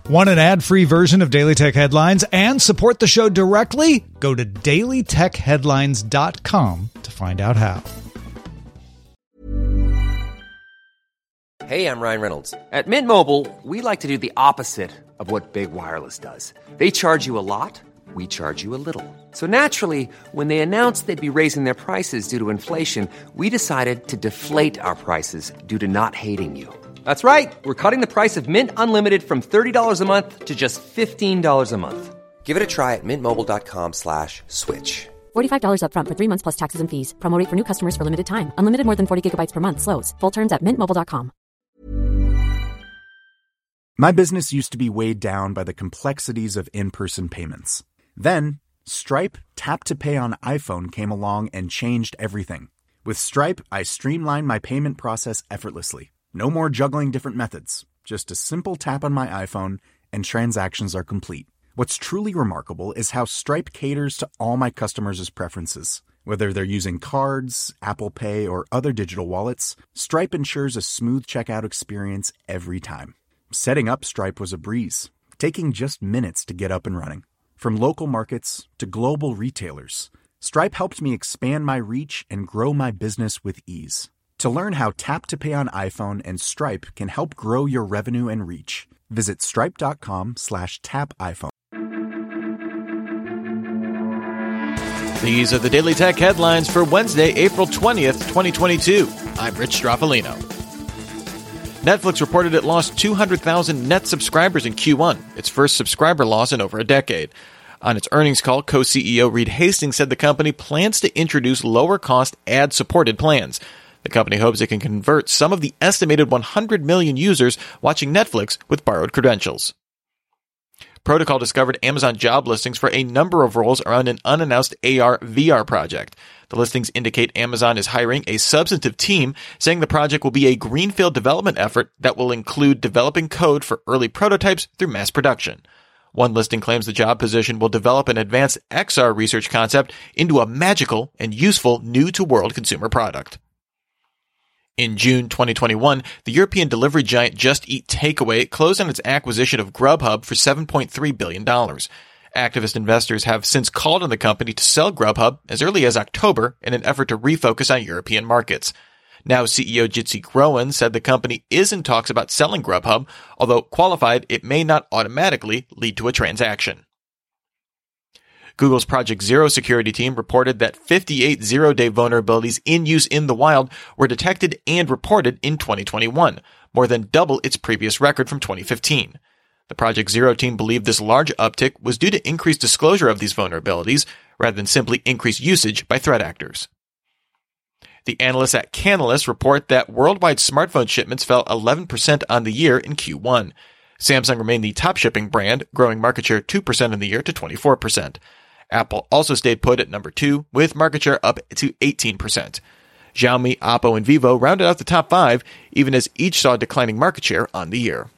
Want an ad-free version of Daily Tech Headlines and support the show directly? Go to dailytechheadlines.com to find out how. Hey, I'm Ryan Reynolds. At Mint Mobile, we like to do the opposite of what Big Wireless does. They charge you a lot, we charge you a little. So naturally, when they announced they'd be raising their prices due to inflation, we decided to deflate our prices due to not hating you. That's right. We're cutting the price of Mint Unlimited from $30 a month to just $15 a month. Give it a try at mintmobile.com/switch. $45 up front for 3 months plus taxes and fees. Promo rate for new customers for limited time. Unlimited more than 40 gigabytes per month slows. Full terms at mintmobile.com. My business used to be weighed down by the complexities of in-person payments. Then, Stripe Tap to Pay on iPhone came along and changed everything. With Stripe, I streamlined my payment process effortlessly. No more juggling different methods. Just a simple tap on my iPhone and transactions are complete. What's truly remarkable is how Stripe caters to all my customers' preferences. Whether they're using cards, Apple Pay, or other digital wallets, Stripe ensures a smooth checkout experience every time. Setting up Stripe was a breeze, taking just minutes to get up and running. From local markets to global retailers, Stripe helped me expand my reach and grow my business with ease. To learn how Tap to Pay on iPhone and Stripe can help grow your revenue and reach, visit stripe.com/tapiphone. These are the Daily Tech headlines for Wednesday, April 20th, 2022. I'm Rich Straffolino. Netflix reported it lost 200,000 net subscribers in Q1, its first subscriber loss in over a decade. On its earnings call, co-CEO Reed Hastings said the company plans to introduce lower-cost ad-supported plans. The company hopes it can convert some of the estimated 100 million users watching Netflix with borrowed credentials. Protocol discovered Amazon job listings for a number of roles around an unannounced AR/VR project. The listings indicate Amazon is hiring a substantive team, saying the project will be a greenfield development effort that will include developing code for early prototypes through mass production. One listing claims the job position will develop an advanced XR research concept into a magical and useful new-to-world consumer product. In June 2021, the European delivery giant Just Eat Takeaway closed on its acquisition of Grubhub for $7.3 billion. Activist investors have since called on the company to sell Grubhub as early as October in an effort to refocus on European markets. Now CEO Jitsi Groen said the company is in talks about selling Grubhub, although qualified it may not automatically lead to a transaction. Google's Project Zero security team reported that 58 zero-day vulnerabilities in use in the wild were detected and reported in 2021, more than double its previous record from 2015. The Project Zero team believed this large uptick was due to increased disclosure of these vulnerabilities, rather than simply increased usage by threat actors. The analysts at Canalys report that worldwide smartphone shipments fell 11% on the year in Q1. Samsung remained the top shipping brand, growing market share 2% in the year to 24%. Apple also stayed put at number 2, with market share up to 18%. Xiaomi, Oppo, and Vivo rounded out the top 5, even as each saw declining market share on the year.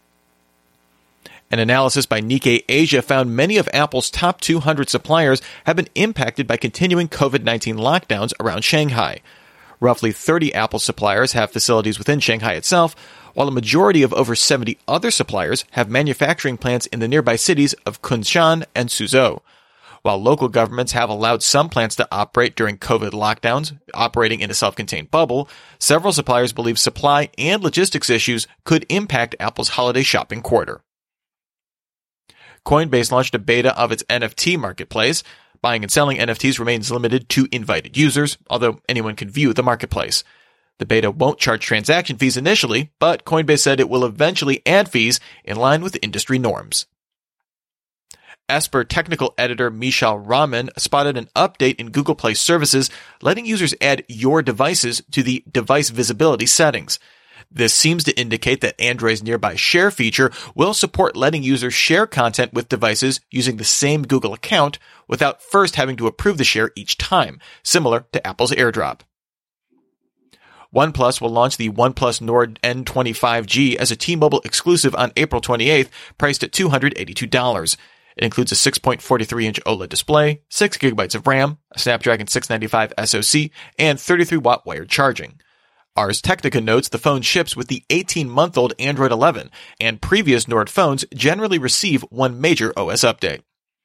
An analysis by Nikkei Asia found many of Apple's top 200 suppliers have been impacted by continuing COVID-19 lockdowns around Shanghai. Roughly 30 Apple suppliers have facilities within Shanghai itself, while a majority of over 70 other suppliers have manufacturing plants in the nearby cities of Kunshan and Suzhou. While local governments have allowed some plants to operate during COVID lockdowns, operating in a self-contained bubble, several suppliers believe supply and logistics issues could impact Apple's holiday shopping quarter. Coinbase launched a beta of its NFT marketplace. Buying and selling NFTs remains limited to invited users, although anyone can view the marketplace. The beta won't charge transaction fees initially, but Coinbase said it will eventually add fees in line with industry norms. Esper technical editor Michal Rahman spotted an update in Google Play services, letting users add your devices to the device visibility settings. This seems to indicate that Android's Nearby Share feature will support letting users share content with devices using the same Google account without first having to approve the share each time, similar to Apple's AirDrop. OnePlus will launch the OnePlus Nord N25G as a T-Mobile exclusive on April 28th, priced at $282. It includes a 6.43-inch OLED display, 6 GB of RAM, a Snapdragon 695 SoC, and 33-watt wired charging. Ars Technica notes the phone ships with the 18-month-old Android 11, and previous Nord phones generally receive one major OS update.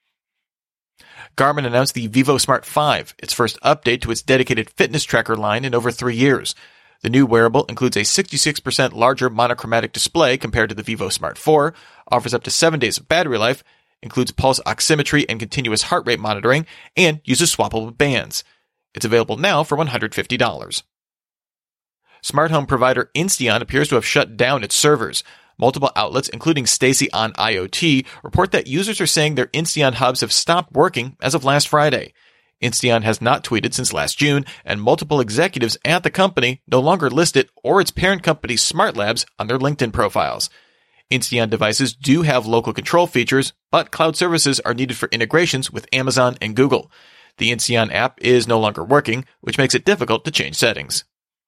Garmin announced the Vivo Smart 5, its first update to its dedicated fitness tracker line in over 3 years. The new wearable includes a 66% larger monochromatic display compared to the Vivo Smart 4, offers up to 7 days of battery life, includes pulse oximetry and continuous heart rate monitoring, and uses swappable bands. It's available now for $150. Smart home provider Insteon appears to have shut down its servers. Multiple outlets, including Stacy on IoT, report that users are saying their Insteon hubs have stopped working as of last Friday. Insteon has not tweeted since last June, and multiple executives at the company no longer list it or its parent company Smart Labs on their LinkedIn profiles. Insteon devices do have local control features, but cloud services are needed for integrations with Amazon and Google. The Insteon app is no longer working, which makes it difficult to change settings.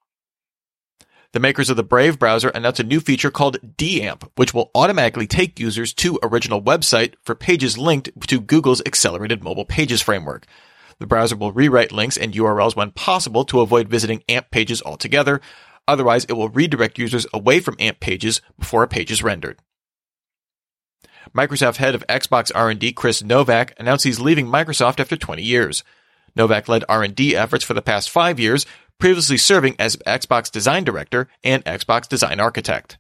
The makers of the Brave browser announced a new feature called DAMP, which will automatically take users to original website for pages linked to Google's Accelerated Mobile Pages framework. The browser will rewrite links and URLs when possible to avoid visiting AMP pages altogether. Otherwise, it will redirect users away from AMP pages before a page is rendered. Microsoft head of Xbox R&D Chris Novak announced he's leaving Microsoft after 20 years. Novak led R&D efforts for the past 5 years, previously serving as Xbox Design Director and Xbox Design Architect.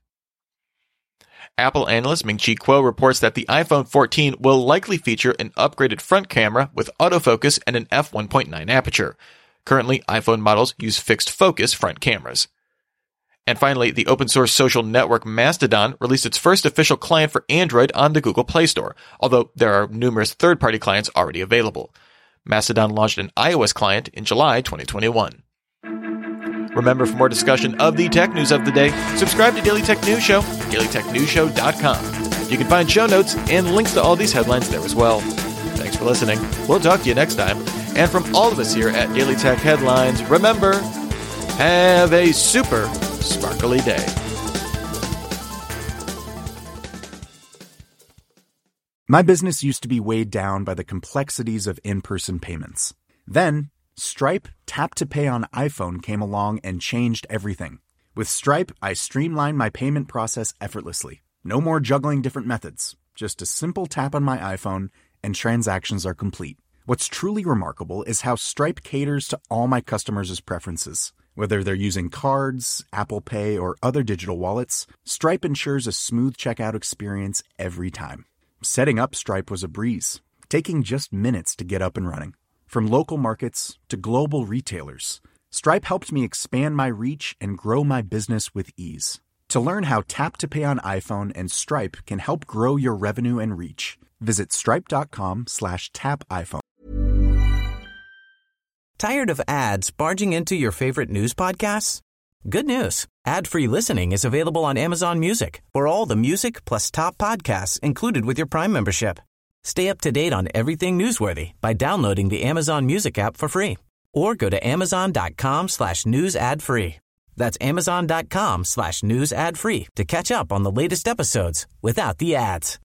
Apple analyst Ming-Chi Kuo reports that the iPhone 14 will likely feature an upgraded front camera with autofocus and an f1.9 aperture. Currently, iPhone models use fixed focus front cameras. And finally, the open-source social network Mastodon released its first official client for Android on the Google Play Store, although there are numerous third-party clients already available. Mastodon launched an iOS client in July 2021. Remember, for more discussion of the tech news of the day, subscribe to Daily Tech News Show at dailytechnewsshow.com. You can find show notes and links to all these headlines there as well. Thanks for listening. We'll talk to you next time. And from all of us here at Daily Tech Headlines, remember, have a super sparkly day. My business used to be weighed down by the complexities of in-person payments. Then, Stripe Tap to Pay on iPhone came along and changed everything. With Stripe, I streamlined my payment process effortlessly. No more juggling different methods. Just a simple tap on my iPhone and transactions are complete. What's truly remarkable is how Stripe caters to all my customers' preferences. Whether they're using cards, Apple Pay, or other digital wallets, Stripe ensures a smooth checkout experience every time. Setting up Stripe was a breeze, taking just minutes to get up and running. From local markets to global retailers, Stripe helped me expand my reach and grow my business with ease. To learn how Tap to Pay on iPhone and Stripe can help grow your revenue and reach, visit stripe.com/tapiphone. Tired of ads barging into your favorite news podcasts? Good news. Ad-free listening is available on Amazon Music for all the music plus top podcasts included with your Prime membership. Stay up to date on everything newsworthy by downloading the Amazon Music app for free or go to amazon.com/news ad free. That's amazon.com/news ad free to catch up on the latest episodes without the ads.